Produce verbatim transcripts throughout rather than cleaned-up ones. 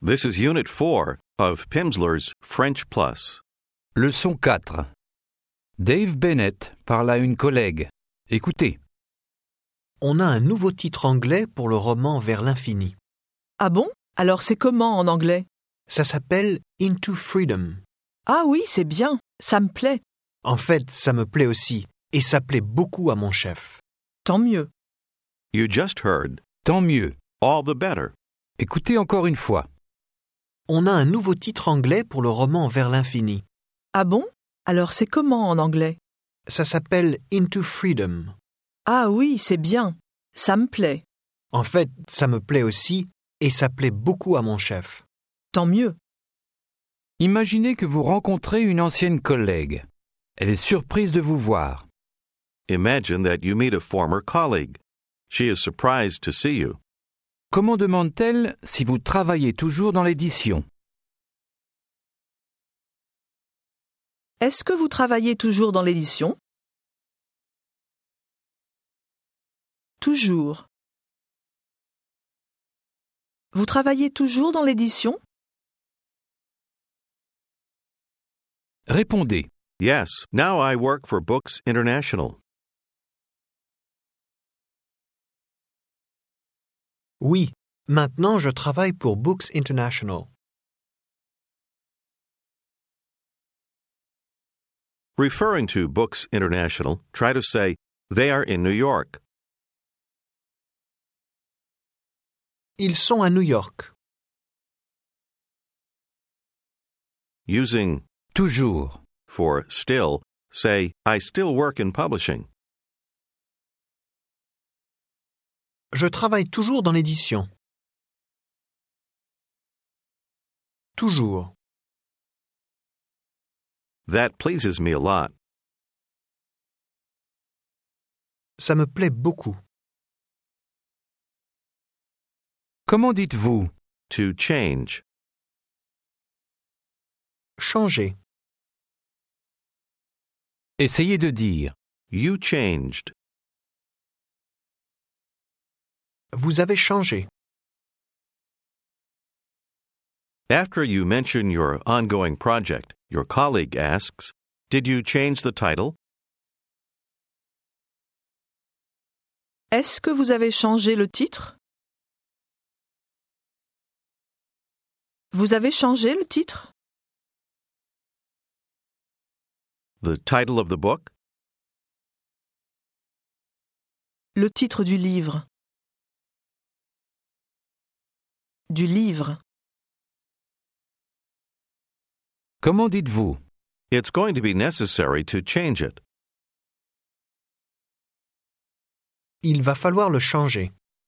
This is Unit four of Pimsleur's French Plus. Leçon quatre. Dave Bennett parle à une collègue. Écoutez. On a un nouveau titre anglais pour le roman Vers l'infini. Ah bon? Alors c'est comment en anglais? Ça s'appelle Into Freedom. Ah oui, c'est bien, ça me plaît. En fait, ça me plaît aussi, et ça plaît beaucoup à mon chef. Tant mieux. You just heard Tant mieux. all the better. Écoutez encore une fois. On a un nouveau titre anglais pour le roman Vers l'infini. Ah bon? Alors c'est comment en anglais? Ça s'appelle Into Freedom. Ah oui, c'est bien, ça me plaît. En fait, ça me plaît aussi, et ça plaît beaucoup à mon chef. Tant mieux. Imaginez que vous rencontrez une ancienne collègue. Elle est surprise de vous voir. Imagine that you meet a former colleague. She is surprised to see you. Comment demande-t-elle si vous travaillez toujours dans l'édition? Est-ce que vous travaillez toujours dans l'édition? Toujours. Vous travaillez toujours dans l'édition? Répondez. Yes, now I work for Books International. Oui, maintenant je travaille pour Books International. Referring to Books International, try to say, they are in New York. Ils sont à New York. Using Toujours. for still, say, I still work in publishing. Je travaille toujours dans l'édition. Toujours. That pleases me a lot. Ça me plaît beaucoup. Comment dites-vous? To change. Changer. Essayez de dire. You changed. Vous avez changé. After you mention your ongoing project, your colleague asks, did you change the title? Est-ce que vous avez changé le titre? Vous avez changé le titre? The title of the book? Le titre du livre. Du livre. Comment dites-vous? It's going to be necessary to change it. Il va falloir le changer.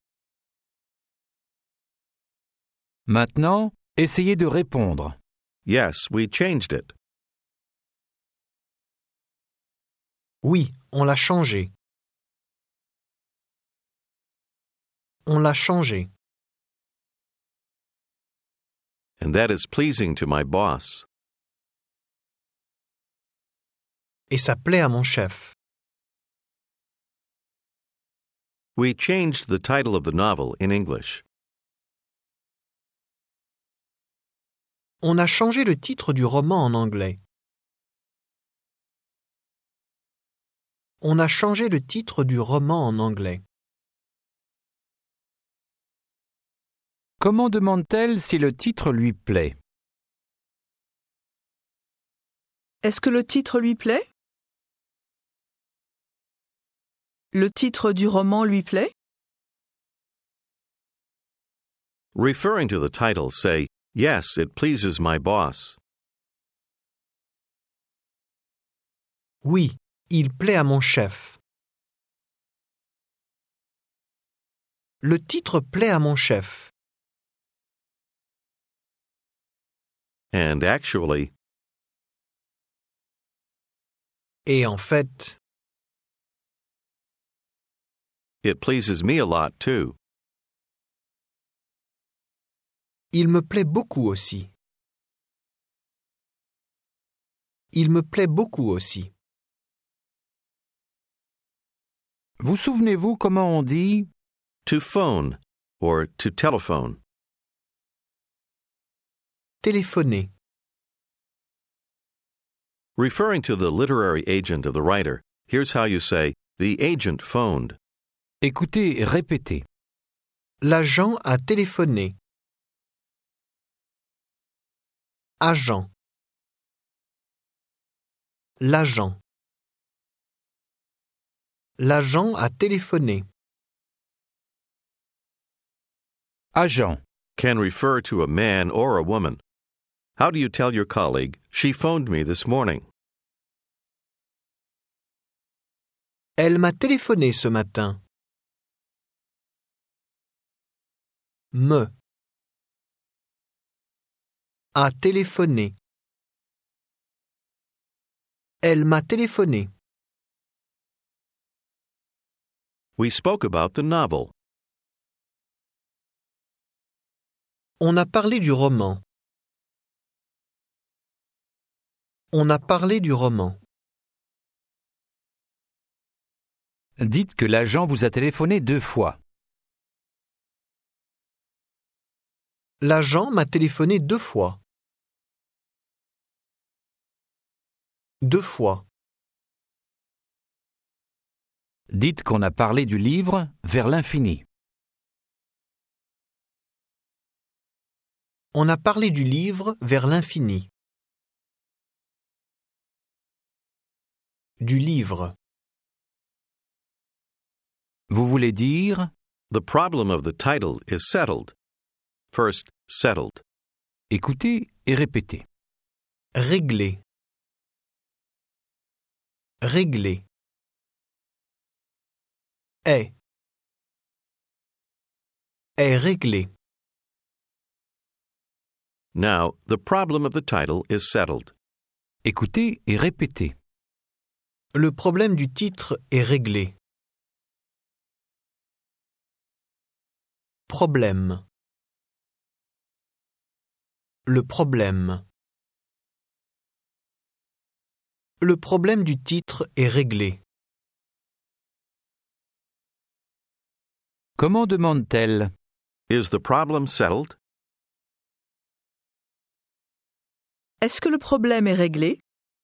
Maintenant, essayez de répondre. Yes, we changed it. Oui, on l'a changé. On l'a changé. And that is pleasing to my boss. Et ça plaît à mon chef. We changed the title of the novel in English. On a changé le titre du roman en anglais. On a changé le titre du roman en anglais. Comment demande-t-elle si le titre lui plaît? Est-ce que le titre lui plaît? Le titre du roman lui plaît? Referring to the title, say, yes, it pleases my boss. Oui, il plaît à mon chef. Le titre plaît à mon chef. And actually, Et en fait, it pleases me a lot too. il me plaît beaucoup aussi. Il me plaît beaucoup aussi. Vous souvenez-vous comment on dit? To phone or to telephone. téléphoné. Referring to the literary agent of the writer, here's how you say, the agent phoned. Écoutez et répétez. L'agent a téléphoné. Agent. L'agent. L'agent a téléphoné. Agent. Can refer to a man or a woman. How do you tell your colleague, she phoned me this morning? Elle m'a téléphoné ce matin. Me. A téléphoné. Elle m'a téléphoné. We spoke about the novel. On a parlé du roman. On a parlé du roman. Dites que l'agent vous a téléphoné deux fois. L'agent m'a téléphoné deux fois. Deux fois. Dites qu'on a parlé du livre Vers l'infini. On a parlé du livre Vers l'infini. Du livre. Vous voulez dire The problem of the title is settled. First, settled. écoutez et répétez. Régler. Régler. Est. Est réglé. Now, the problem of the title is settled. Écoutez et répétez. Le problème du titre est réglé. Problème. Le problème. Le problème du titre est réglé. Comment demande-t-elle? Is the problem settled? Est-ce que le problème est réglé?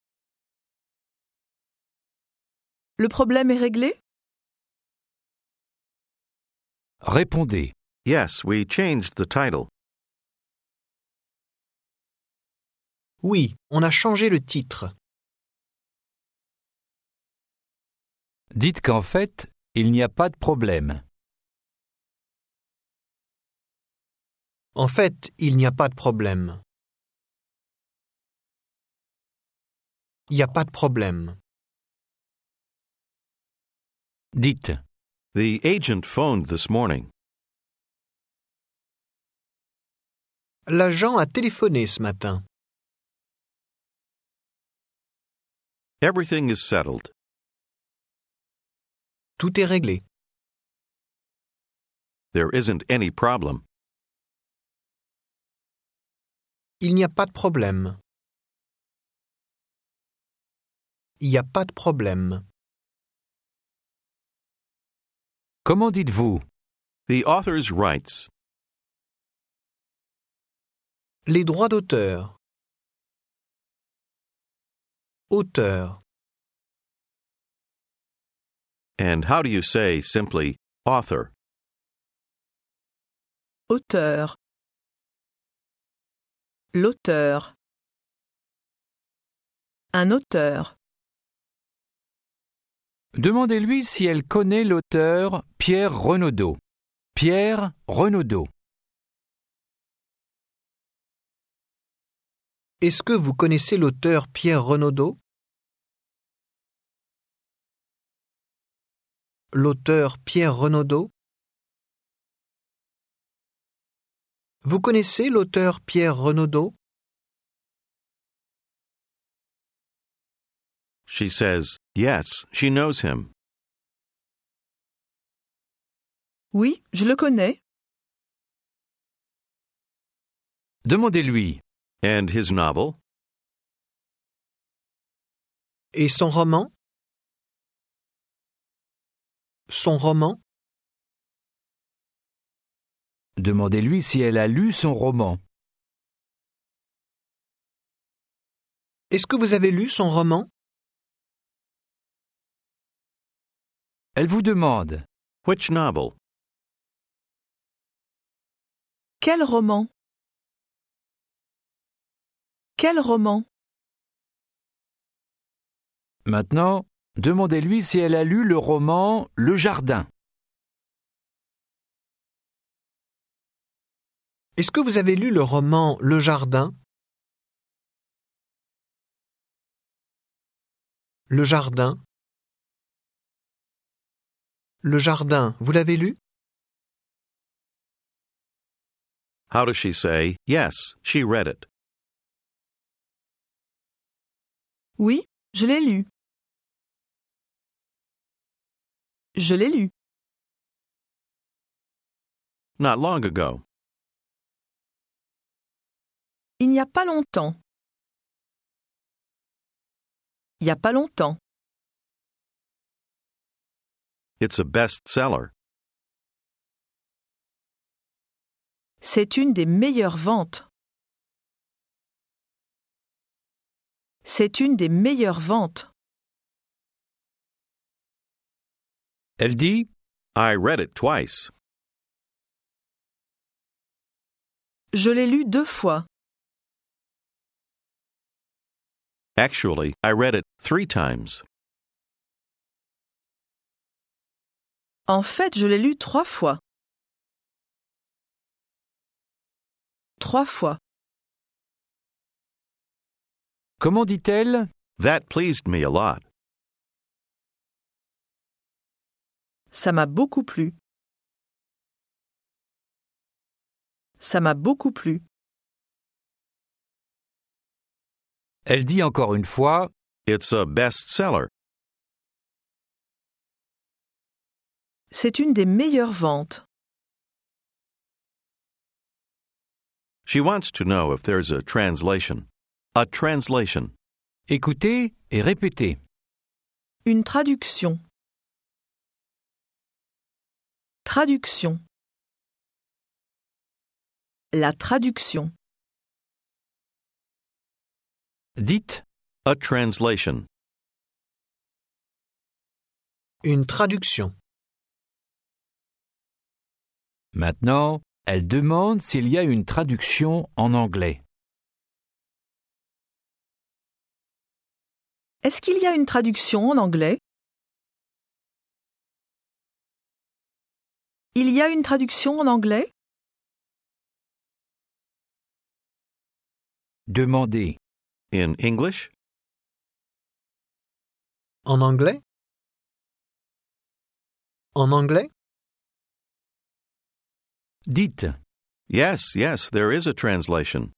Le problème est réglé? Répondez. Yes, we changed the title. Oui, on a changé le titre. Dites qu'en fait, il n'y a pas de problème. En fait, il n'y a pas de problème. Il n'y a pas de problème. Dites. The agent phoned this morning. L'agent a téléphoné ce matin. Everything is settled. Tout est réglé. There isn't any problem. Il n'y a pas de problème. Il n'y a pas de problème. Comment dites-vous? The author's rights. Les droits d'auteur. Auteur. And how do you say simply author? Auteur. L'auteur. Un auteur. Demandez-lui si elle connaît l'auteur Pierre Renaudot. Pierre Renaudot. Est-ce que vous connaissez l'auteur Pierre Renaudot? L'auteur Pierre Renaudot? Vous connaissez l'auteur Pierre Renaudot? She says, yes, she knows him. Oui, je le connais. Demandez-lui. And his novel? Et son roman? Son roman? Demandez-lui si elle a lu son roman. Est-ce que vous avez lu son roman? Elle vous demande. Which novel? Quel roman? Quel roman? Maintenant, demandez-lui si elle a lu le roman Le Jardin. Est-ce que vous avez lu le roman Le Jardin? Le Jardin. Le Jardin, vous l'avez lu? How does she say, yes, she read it? Oui, je l'ai lu. Je l'ai lu. Not long ago. Il n'y a pas longtemps. Il n'y a pas longtemps. It's a bestseller. C'est une des meilleures ventes. C'est une des meilleures ventes. Elle dit. I read it twice. Je l'ai lu deux fois. Actually, I read it three times. En fait, je l'ai lu trois fois. Trois fois. Comment dit-elle? That pleased me a lot. Ça m'a beaucoup plu. Ça m'a beaucoup plu. Elle dit encore une fois. It's a bestseller. C'est une des meilleures ventes. She wants to know if there's a translation. A translation. Écoutez et répétez. Une traduction. Traduction. La traduction. Dites. A translation. Une traduction. Maintenant, elle demande s'il y a une traduction en anglais. Est-ce qu'il y a une traduction en anglais? Il y a une traduction en anglais? Demandez. In English? En anglais? En anglais? Dites. Yes, yes, there is a translation.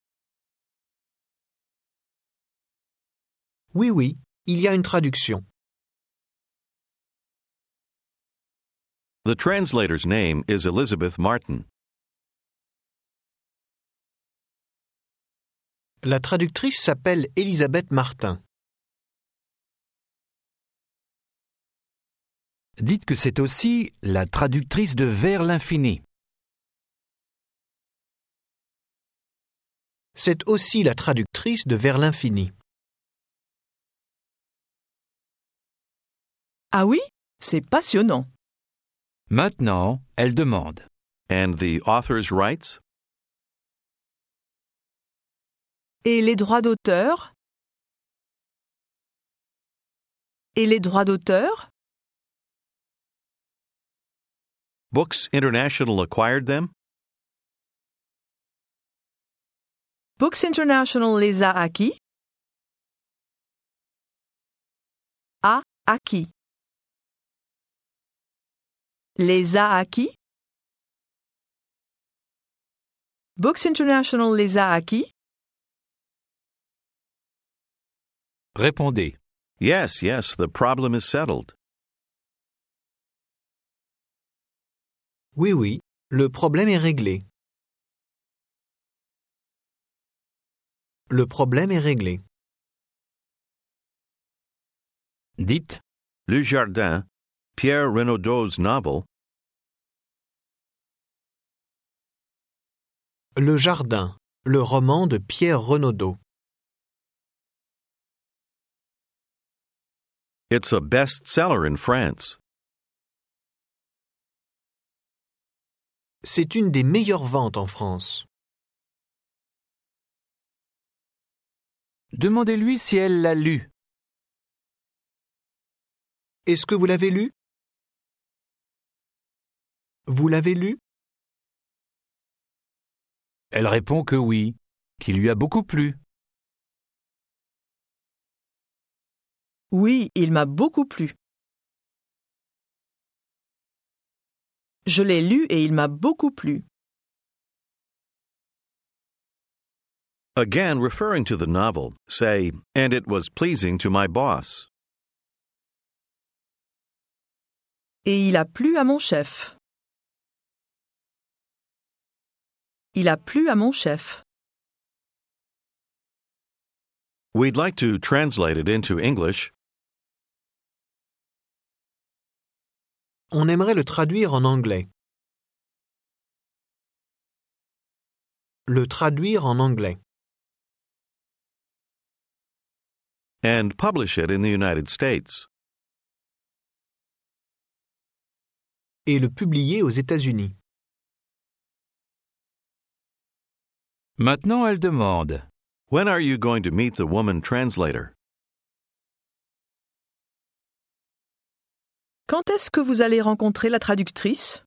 Oui, oui, il y a une traduction. The translator's name is Elizabeth Martin. La traductrice s'appelle Elisabeth Martin. Dites que c'est aussi la traductrice de Vers l'infini. C'est aussi la traductrice de Vers l'infini. Ah oui, c'est passionnant. Maintenant, elle demande. And the author's rights? Et les droits d'auteur? Et les droits d'auteur? Books International acquired them? Books International les a acquis? A acquis. Les a acquis? Books International les a acquis? Répondez. Yes, yes, the problem is settled. Oui, oui, le problème est réglé. Le problème est réglé. Dites. Le Jardin, Pierre Renaudot's novel. Le Jardin, le roman de Pierre Renaudot. It's a bestseller in France. C'est une des meilleures ventes en France. Demandez-lui si elle l'a lu. Est-ce que vous l'avez lu? Vous l'avez lu? Elle répond que oui, qu'il lui a beaucoup plu. Oui, il m'a beaucoup plu. Je l'ai lu et il m'a beaucoup plu. Again, referring to the novel, say, and it was pleasing to my boss. Et il a plu à mon chef. Il a plu à mon chef. We'd like to translate it into English. On aimerait le traduire en anglais. Le traduire en anglais. And publish it in the United States. Et le publier aux États-Unis. Maintenant, elle demande. When are you going to meet the woman translator? Quand est-ce que vous allez rencontrer la traductrice?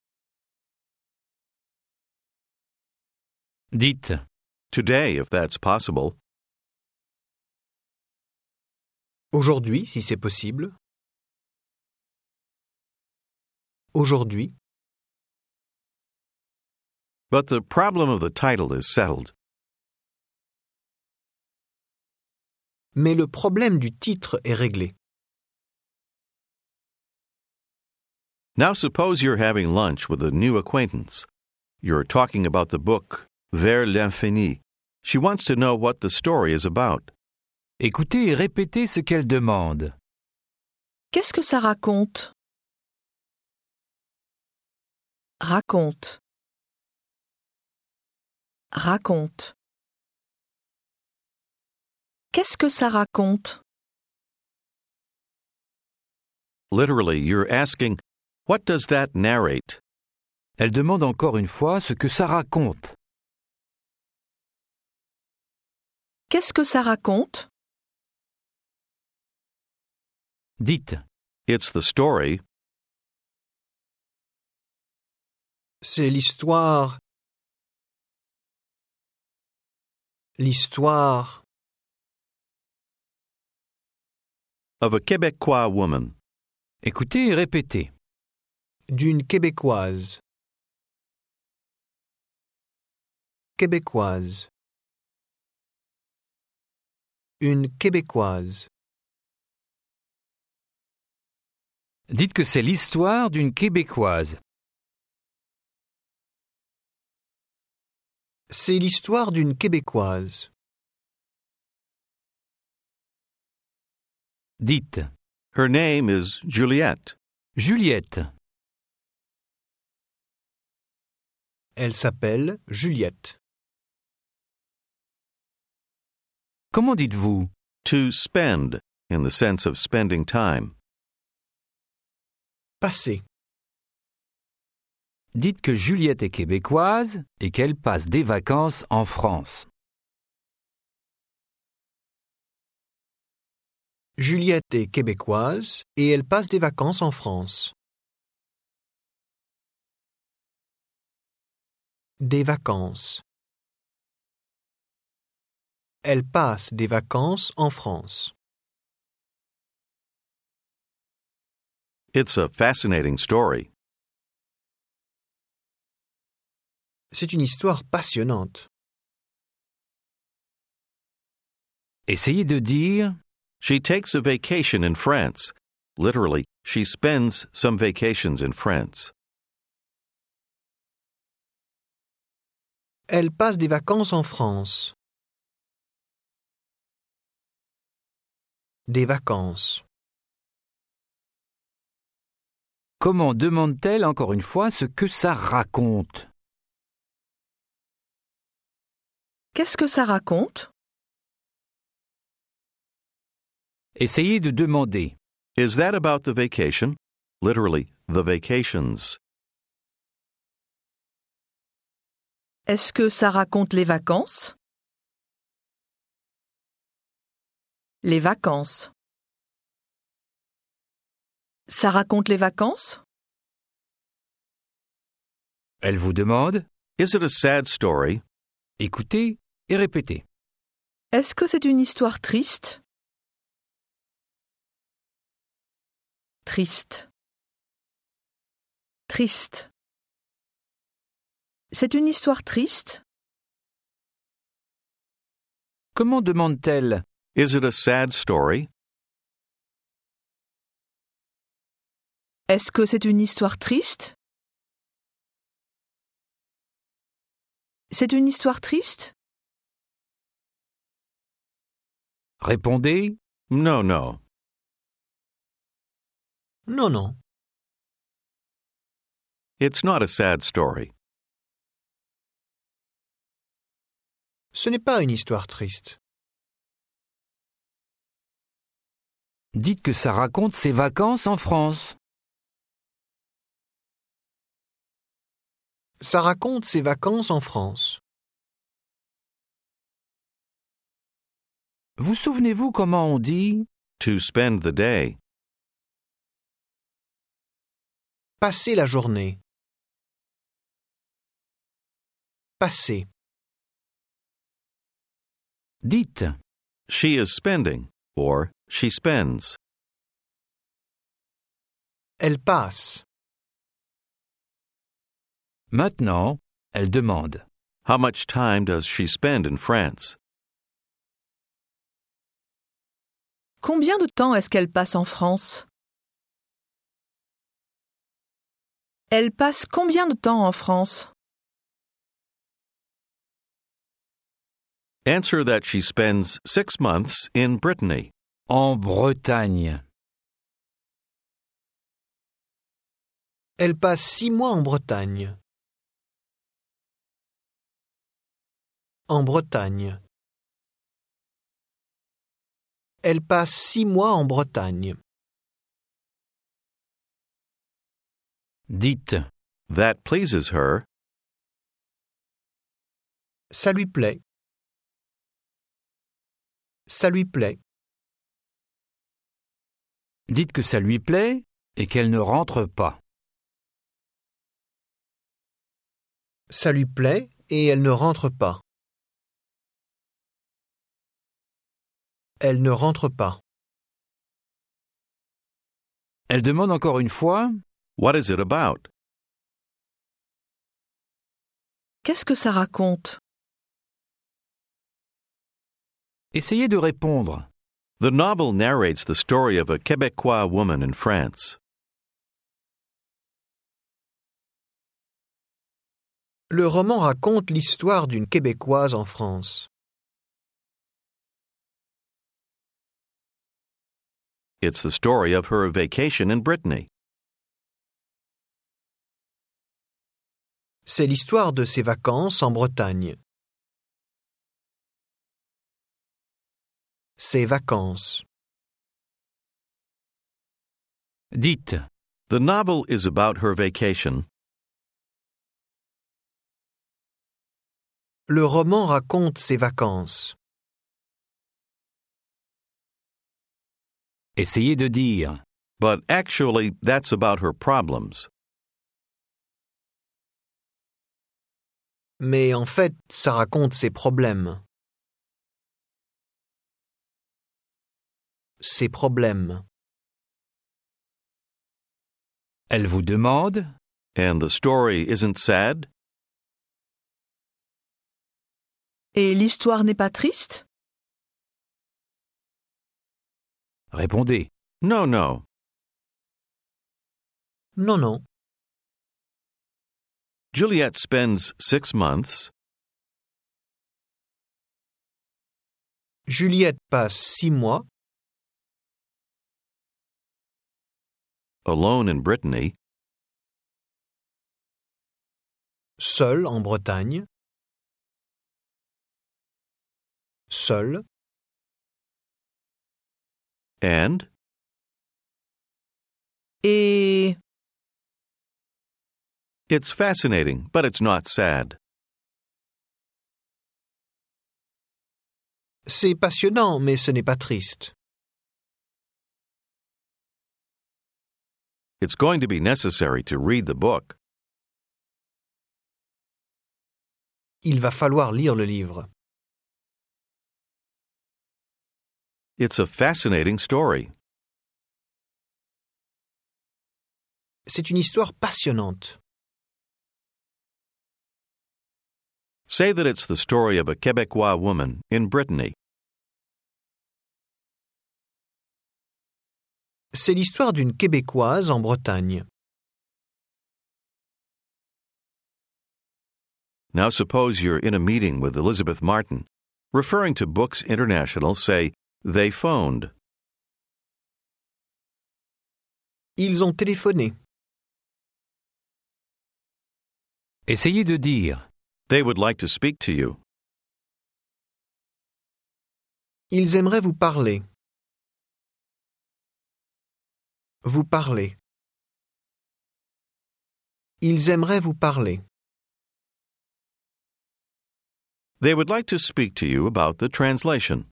Dites. Today, if that's possible. Aujourd'hui, si c'est possible. Aujourd'hui. But the problem of the title is settled. Mais le problème du titre est réglé. Now suppose you're having lunch with a new acquaintance. You're talking about the book Vers l'infini. She wants to know what the story is about. Écoutez et répétez ce qu'elle demande. Qu'est-ce que ça raconte? Raconte. Raconte. Qu'est-ce que ça raconte? Literally, you're asking, what does that narrate? Elle demande encore une fois ce que ça raconte. Qu'est-ce que ça raconte? Dites. It's the story. C'est l'histoire. L'histoire. Of a Québécois woman. Écoutez et répétez. D'une Québécoise. Québécoise. Une Québécoise. Dites que c'est l'histoire d'une Québécoise. C'est l'histoire d'une Québécoise. Dites. Her name is Juliette. Juliette. Elle s'appelle Juliette. Comment dites-vous? To spend, in the sense of spending time. Passé. Dites que Juliette est québécoise et qu'elle passe des vacances en France. Juliette est québécoise et elle passe des vacances en France. Des vacances. Elle passe des vacances en France. It's a fascinating story. C'est une histoire passionnante. Essayez de dire. She takes a vacation in France. Literally, she spends some vacations in France. Elle passe des vacances en France. Des vacances. Comment demande-t-elle encore une fois ce que ça raconte? Qu'est-ce que ça raconte? Essayez de demander. Is that about the vacation? Literally, the vacations. Est-ce que ça raconte les vacances? Les vacances. Ça raconte les vacances? Elle vous demande. Is it a sad story? Écoutez et répétez. Est-ce que c'est une histoire triste? Triste. Triste. C'est une histoire triste? Comment demande-t-elle? Is it a sad story? Est-ce que c'est une histoire triste? C'est une histoire triste? Répondez. No, no. Non, non. It's not a sad story. Ce n'est pas une histoire triste. Dites que ça raconte ses vacances en France. Ça raconte ses vacances en France. Vous souvenez-vous comment on dit? To spend the day. Passer la journée. Passer. Dites. She is spending, or she spends. Elle passe. Maintenant, elle demande. How much time does she spend in France? Combien de temps est-ce qu'elle passe en France? Elle passe combien de temps en France? Answer that she spends six months in Brittany. En Bretagne. Elle passe six mois en Bretagne. En Bretagne. Elle passe six mois en Bretagne. Dites. That pleases her. Ça lui plaît. Ça lui plaît. Dites que ça lui plaît et qu'elle ne rentre pas. Ça lui plaît et elle ne rentre pas. Elle ne rentre pas. Elle demande encore une fois. What is it about? Qu'est-ce que ça raconte? Essayez de répondre. The novel narrates the story of a Québécois woman in France. Le roman raconte l'histoire d'une Québécoise en France. It's the story of her vacation in Brittany. C'est l'histoire de ses vacances en Bretagne. Ses vacances. Dites. The novel is about her vacation. Le roman raconte ses vacances. Essayez de dire. But actually, that's about her problems. Mais en fait, ça raconte ses problèmes. Ses problèmes. Elle vous demande. And the story isn't sad? Et l'histoire n'est pas triste? Répondez. No, no. Non, non. Juliet spends six months. Juliette passe six mois. Alone in Brittany. Seule en Bretagne. Seule. And Et It's fascinating, but it's not sad. C'est passionnant, mais ce n'est pas triste. It's going to be necessary to read the book. Il va falloir lire le livre. It's a fascinating story. C'est une histoire passionnante. Say that it's the story of a Québécois woman in Brittany. C'est l'histoire d'une Québécoise en Bretagne. Now suppose you're in a meeting with Elizabeth Martin. Referring to Books International, say, they phoned. Ils ont téléphoné. Essayez de dire They would like to speak to you. Ils aimeraient vous parler. Vous parler. Ils aimeraient vous parler. They would like to speak to you about the translation.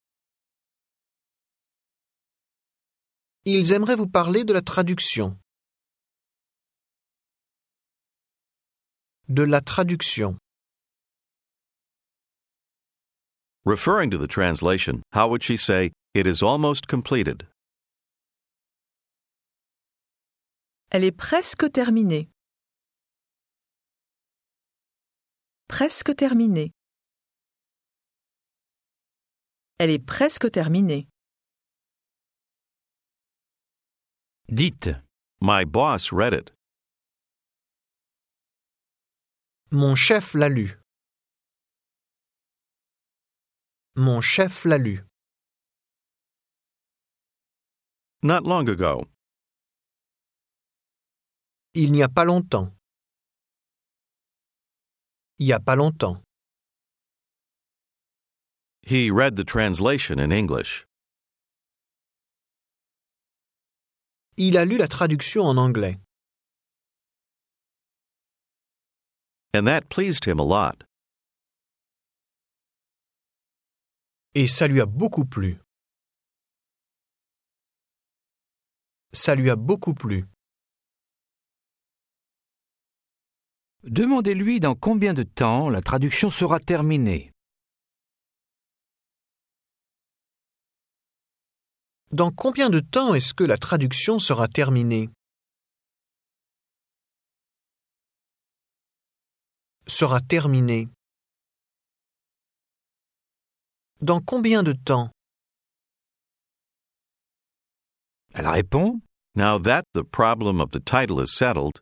Ils aimeraient vous parler de la traduction. De la traduction. Referring to the translation, how would she say, it is almost completed? elle est presque terminée. Presque terminée. Elle est presque terminée. Dites My boss read it. Mon chef l'a lu. Mon chef l'a lu. Not long ago. Il n'y a pas longtemps. Il y a pas longtemps. He read the translation in English. Il a lu la traduction en anglais. And that pleased him a lot. Et ça lui a beaucoup plu. Ça lui a beaucoup plu. Demandez-lui dans combien de temps la traduction sera terminée. Dans combien de temps est-ce que la traduction sera terminée? Sera terminée. Dans combien de temps? Elle répond Now that the problem of the title is settled,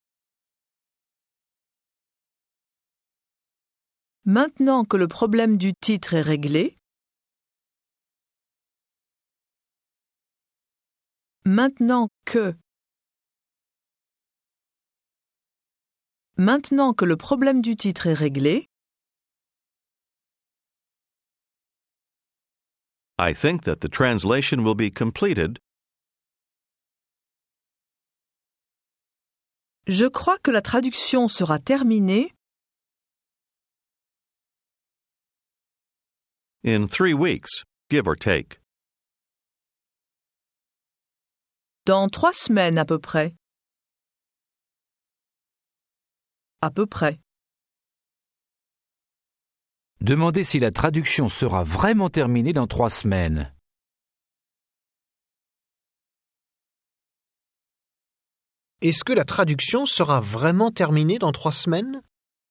Maintenant que le problème du titre est réglé, maintenant que Maintenant que le problème du titre est réglé, I think that the translation will be completed. je crois que la traduction sera terminée In three weeks, give or take. dans trois semaines à peu près. À peu près. Demandez si la traduction sera vraiment terminée dans trois semaines. Est-ce que la traduction sera vraiment terminée dans trois semaines?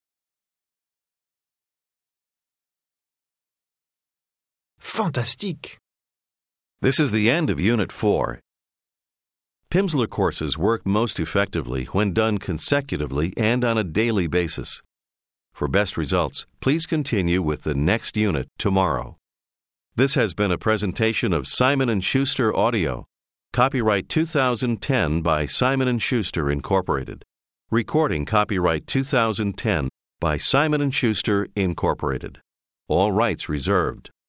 Fantastique! This is the end of Unit four. Pimsleur courses work most effectively when done consecutively and on a daily basis. For best results, please continue with the next unit tomorrow. This has been a presentation of Simon and Schuster Audio. Copyright two thousand ten by Simon and Schuster Incorporated. Recording copyright two thousand ten by Simon and Schuster Incorporated. All rights reserved.